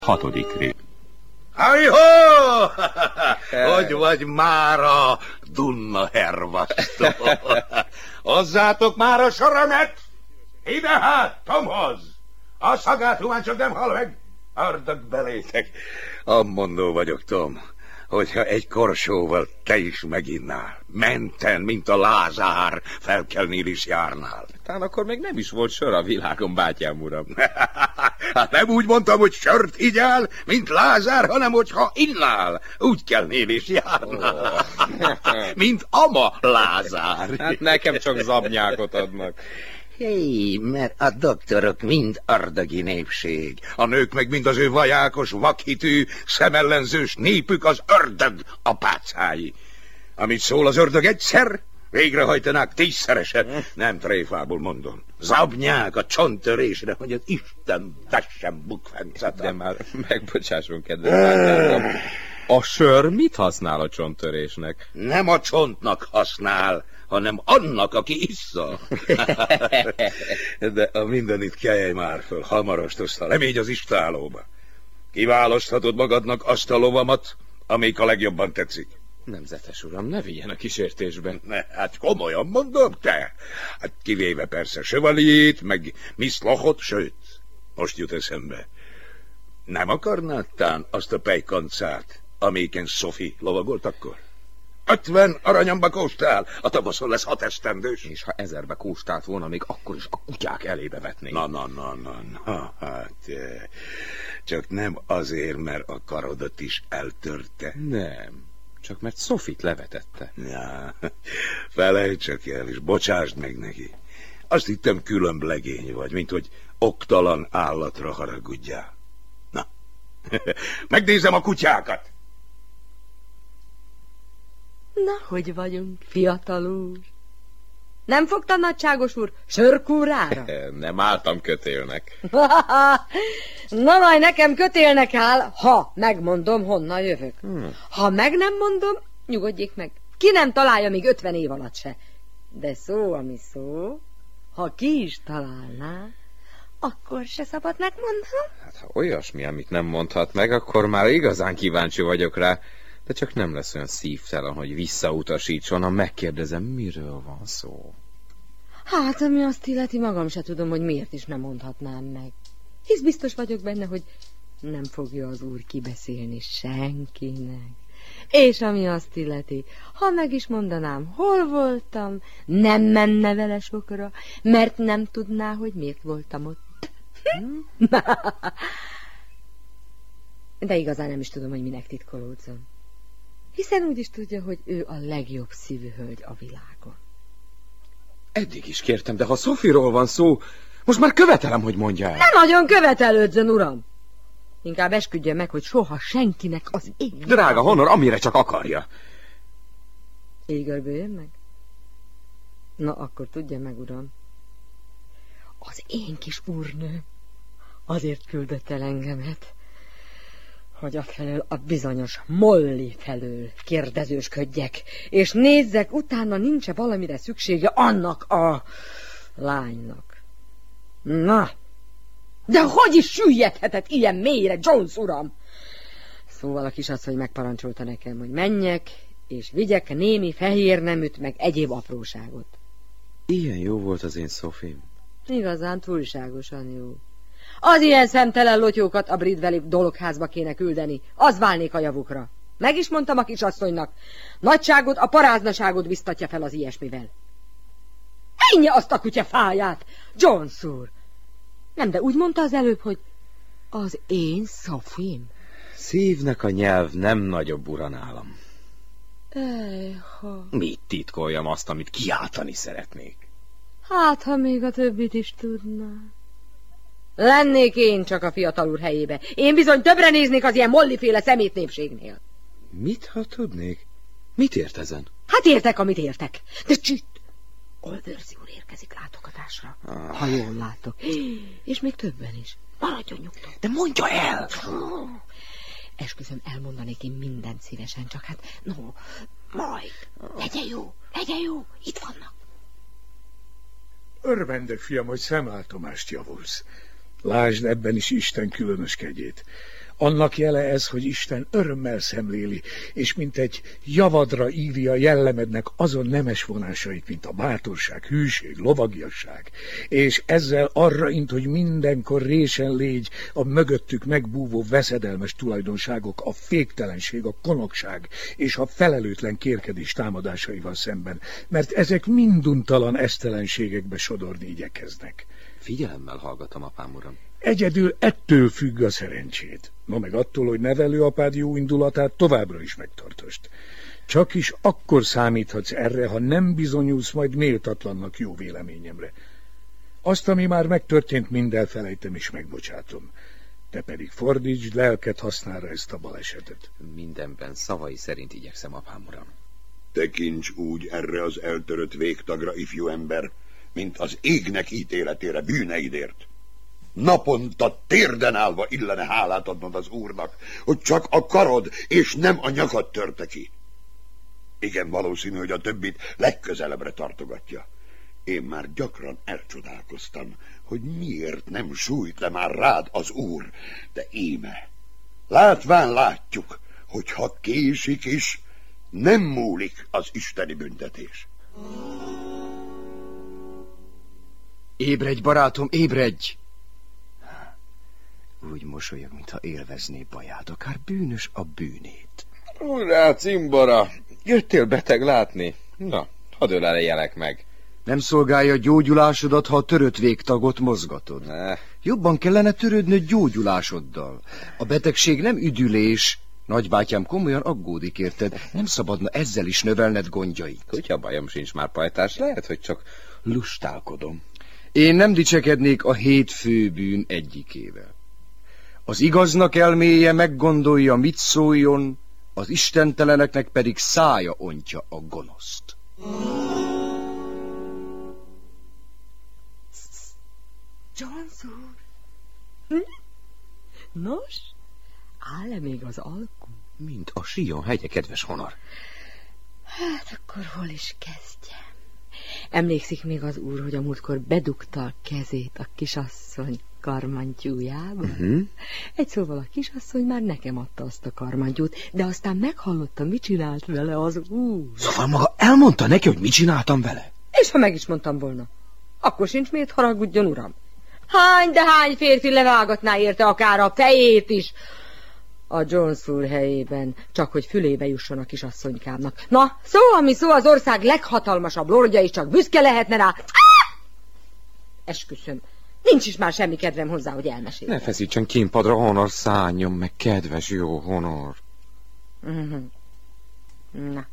6. rész. Hajhó! Hogy vagy mára, Dunna hervasztó? Hozzátok már a soromet! Ide hát, Tomhoz! A szagát már csak nem hall meg. Ördög belétek. Ammondó vagyok, Tom, hogyha egy korsóval te is meginnál, menten, mint a Lázár, felkelnél is járnál. Talán akkor még nem is volt sör a világon, bátyám uram. Hát nem úgy mondtam, hogy sört igyál, mint Lázár, hanem hogyha innál, úgy kelnél is járnál. Mint ama Lázár. Hát nekem csak zabnyákot adnak. Hé, mert a doktorok mind ördögi népség, a nők meg mind az ő vajákos, vakhitű, szemellenzős népük az ördög apácái. Amit szól az ördög egyszer, végrehajtanák 10-szeresen. Nem tréfából mondom. Zabnyák a csonttörésre, hogy az Isten tessen bukfencet. De már megbocsásson, kedves bátyám uram. A sör mit használ a csonttörésnek? Nem a csontnak használ, hanem annak, aki issza. De a mindenit kelj már föl, hamarost lemégy az istálóba. Kiválaszthatod magadnak azt a lovamat, amelyik a legjobban tetszik. Nemzetes uram, ne vigyen a kísértésben. Hát komolyan mondom, te. Hát kivéve persze Chevalier-t, meg Miss Lochot, sőt, most jut eszembe. Nem akarnád tán azt a pejkancát, amelyiken Sophie lovagolt akkor? 50 aranyamba kóstál, a tavaszon lesz 6 esztendős. És ha 1000-be kóstált volna, még akkor is a kutyák elébe vetnék. Na, hát csak nem azért, mert a karodat is eltörte. Nem, csak mert Sophie-t levetette. Ja, felejts csak el, és bocsásd meg neki. Azt hittem különb legény vagy, mint hogy oktalan állatra haragudjál. Na, megnézem a kutyákat. Na, hogy vagyunk, fiatal úr? Nem fogta nagyságos úr sörkúrára? Nem álltam kötélnek. Na, majd nekem kötélnek áll, ha megmondom, honnan jövök. Ha meg nem mondom, nyugodjék meg. Ki nem találja még 50 év alatt se. De szó, ami szó, ha ki is találná, akkor se szabad megmondom. Hát ha olyasmi, amit nem mondhat meg, akkor már igazán kíváncsi vagyok rá. De csak nem lesz olyan szívtelen, hogy visszautasítson, ha megkérdezem, miről van szó. Hát, ami azt illeti, magam se tudom, hogy miért is nem mondhatnám meg. Hisz biztos vagyok benne, hogy nem fogja az úr kibeszélni senkinek. És ami azt illeti, ha meg is mondanám, hol voltam, nem menne vele sokra, mert nem tudná, hogy miért voltam ott. De igazán nem is tudom, hogy minek titkolódzom. Hiszen úgy is tudja, hogy ő a legjobb szívű hölgy a világon. Eddig is kértem, de ha Sophie-ról van szó, most már követelem, hogy mondja el. Nem nagyon követelődzön, uram! Inkább esküdje meg, hogy soha senkinek az ég... Drága Honor, amire csak akarja. Égörbőjön meg? Na, akkor tudja meg, uram. Az én kis úrnőm azért küldött el engemet, hogy afelől a bizonyos Molly felől kérdezősködjek, és nézzek, utána nincs-e valamire szüksége annak a lánynak. Na, de hogy is süllyedhetett ilyen mélyre, Jones uram? Szóval a kisasszony megparancsolta nekem, hogy menjek, és vigyek némi fehér neműt, meg egyéb apróságot. Ilyen jó volt az én Sophie-m. Igazán túlságosan jó. Az ilyen szemtelen lotyókat a Bridwelli dologházba kéne küldeni. Az válnék a javukra. Meg is mondtam a kisasszonynak. Nagyságot, a paráznaságot biztatja fel az ilyesmivel. Ennyi azt a kutya fáját, Jones úr. Nem, de úgy mondta az előbb, hogy az én Sophie-m. Szívnek a nyelv nem nagyobb ura nálam. Ejha. Mit titkoljam azt, amit kiáltani szeretnék? Hát, ha még a többit is tudná. Lennék én csak a fiatal úr helyébe. Én bizony többre néznék az ilyen Molly-féle szemétnépségnél. Mit, ha tudnék? Mit ért ezen? Hát értek, amit értek. De csütt! Olvörzi úr érkezik látogatásra. Ha jól látok. És még többen is. Maradjon nyugton. De mondja el! Esküszöm, elmondanék én mindent szívesen, csak hát, no, majd. Legyen jó, itt vannak. Örvendek, fiam, hogy szemlátomást javulsz. Lásd ebben is Isten különös kegyét. Annak jele ez, hogy Isten örömmel szemléli, és mint egy javadra írja jellemednek azon nemes vonásait, mint a bátorság, hűség, lovagiasság, és ezzel arra int, hogy mindenkor résen légy a mögöttük megbúvó veszedelmes tulajdonságok, a féktelenség, a konokság és a felelőtlen kérkedés támadásaival szemben, mert ezek minduntalan esztelenségekbe sodorni igyekeznek. Figyelemmel hallgatom, apám uram. Egyedül ettől függ a szerencséd, no meg attól, hogy nevelőapád jó indulatát továbbra is megtartasd. Csak is akkor számíthatsz erre, ha nem bizonyulsz majd méltatlannak jó véleményemre. Azt, ami már megtörtént, mind elfelejtem és megbocsátom. Te pedig fordítsd lelked hasznára ezt a balesetet. Mindenben szavai szerint igyekszem, apám uram. Tekints úgy erre az eltörött végtagra, ifjú ember, mint az égnek ítéletére bűneidért. Naponta térden állva illene hálát adnod az Úrnak, hogy csak a karod és nem a nyakad törte ki. Igen, valószínű, hogy a többit legközelebbre tartogatja. Én már gyakran elcsodálkoztam, hogy miért nem sújt le már rád az Úr, de íme, látván látjuk, hogy ha késik is, nem múlik az isteni büntetés. Ébredj, barátom, ébredj! Úgy mosolyog, mintha élvezné baját, akár bűnös a bűnét. Urrá, cimbora! Jöttél beteg látni? Na, hadd öleljelek meg. Nem szolgálja a gyógyulásodat, ha a törött végtagot mozgatod. Jobban kellene törődnöd gyógyulásoddal. A betegség nem üdülés. Nagybátyám komolyan aggódik, érted? Nem szabadna ezzel is növelned gondjait. Kutya bajom sincs már, pajtás, lehet, hogy csak lustálkodom. Én nem dicsekednék a 7 főbűn egyikével. Az igaznak elméje meggondolja, mit szóljon, az istenteleneknek pedig szája ontja a gonoszt. Jones úr! Nos, áll-e még az alkú? Mint a Sion hegye, kedves Honor. Hát akkor hol is kezdjem? Emlékszik még az úr, hogy a múltkor bedugta a kezét a kisasszony karmantyújába? Egy szóval a kisasszony már nekem adta azt a karmantyút, de aztán meghallottam, mit csinált vele az úr. Szóval maga elmondta neki, hogy mit csináltam vele? És ha meg is mondtam volna, akkor sincs miért haragudjon, uram. Hány, de hány férfi levágatná érte akár a fejét is a Jones úr helyében, csak hogy fülébe jusson a kisasszonykámnak. Na, szó, ami szó, az ország leghatalmasabb lordja is csak büszke lehetne rá. Esküszöm, nincs is már semmi kedvem hozzá, hogy elmeséljem. Ne feszítsen kínpadra, Honor, szálljon meg, kedves jó Honor. Na.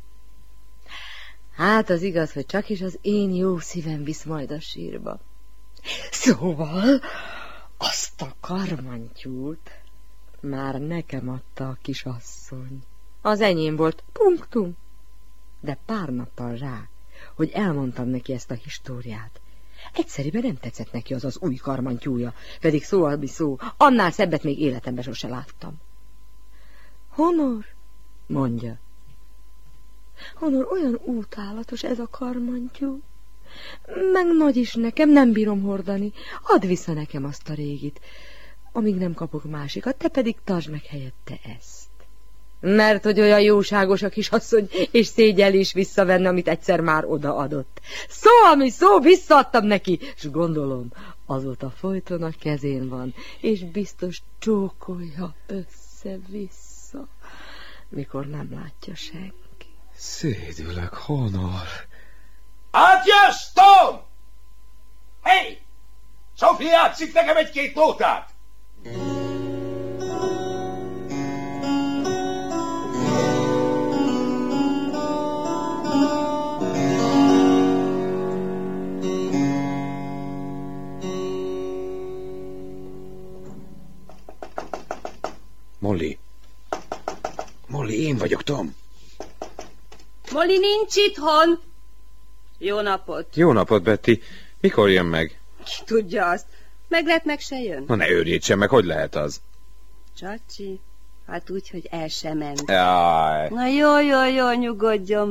Hát az igaz, hogy csak is az én jó szívem visz majd a sírba. Szóval azt a karmantyút már nekem adta a kisasszony. Az enyém volt, punktum. De pár nappal rá, hogy elmondtam neki ezt a históriát, egyszerűen nem tetszett neki az az új karmantyúja, pedig szó, ami szó, annál szebbet még életemben sose láttam. Honor, mondja. Honor, olyan útálatos ez a karmantyú. Meg nagy is nekem, nem bírom hordani. Add vissza nekem azt a régit, amíg nem kapok másikat, te pedig tartsd meg helyette ezt. Mert hogy olyan jóságos a kisasszony, és szégyel is visszavenni, amit egyszer már odaadott. Szó, ami szó, visszaadtam neki, és gondolom, azóta folyton a kezén van, és biztos csókolja össze-vissza, mikor nem látja senki. Szédülök, Honor. Átjössz, Tom! Hey! Sophie játszik nekem egy-két nótát! Molly. Molly, én vagyok, Tom. Molly nincs itthon. Jó napot. Jó napot, Betty. Mikor jön meg? Ki tudja azt. Meg lehet, meg se jön. Na ne őrjítsen meg, hogy lehet az? Csacsi, hát úgy, hogy el sem ment. Jaj. Na jó, nyugodjon